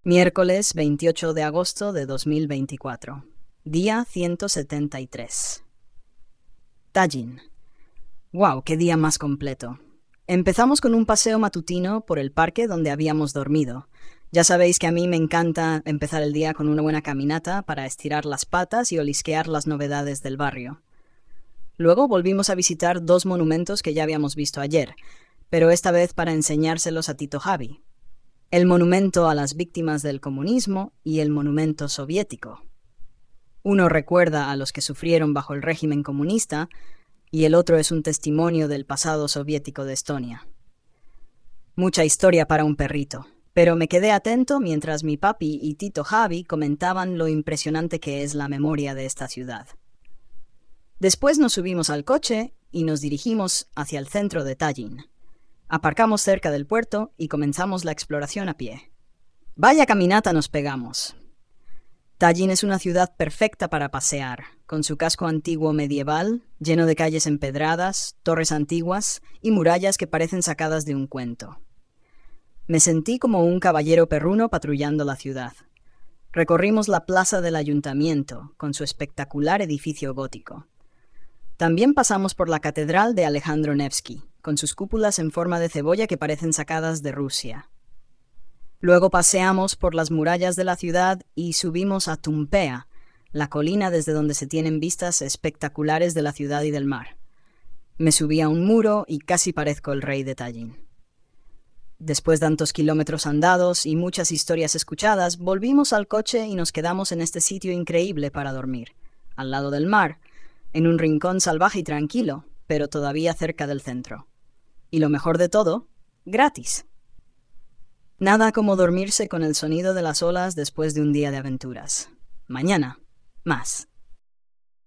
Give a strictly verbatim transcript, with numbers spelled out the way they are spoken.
Miércoles veintiocho de agosto de dos mil veinticuatro. Día ciento setenta y tres. Tallin. ¡Wow! ¡Qué día más completo! Empezamos con un paseo matutino por el parque donde habíamos dormido. Ya sabéis que a mí me encanta empezar el día con una buena caminata para estirar las patas y olisquear las novedades del barrio. Luego volvimos a visitar dos monumentos que ya habíamos visto ayer, pero esta vez para enseñárselos a Tito Javi. El monumento a las víctimas del comunismo y el monumento soviético. Uno recuerda a los que sufrieron bajo el régimen comunista y el otro es un testimonio del pasado soviético de Estonia. Mucha historia para un perrito, pero me quedé atento mientras mi papi y Tito Javi comentaban lo impresionante que es la memoria de esta ciudad. Después nos subimos al coche y nos dirigimos hacia el centro de Tallin. Aparcamos cerca del puerto y comenzamos la exploración a pie. Vaya caminata nos pegamos. Tallin es una ciudad perfecta para pasear, con su casco antiguo medieval, lleno de calles empedradas, torres antiguas y murallas que parecen sacadas de un cuento. Me sentí como un caballero perruno patrullando la ciudad. Recorrimos la plaza del ayuntamiento, con su espectacular edificio gótico. También pasamos por la catedral de Alejandro Nevsky, con sus cúpulas en forma de cebolla que parecen sacadas de Rusia. Luego paseamos por las murallas de la ciudad y subimos a Tumpea, la colina desde donde se tienen vistas espectaculares de la ciudad y del mar. Me subí a un muro y casi parezco el rey de Tallin. Después de tantos kilómetros andados y muchas historias escuchadas, volvimos al coche y nos quedamos en este sitio increíble para dormir, al lado del mar, en un rincón salvaje y tranquilo, pero todavía cerca del centro. Y lo mejor de todo, gratis. Nada como dormirse con el sonido de las olas después de un día de aventuras. Mañana, más.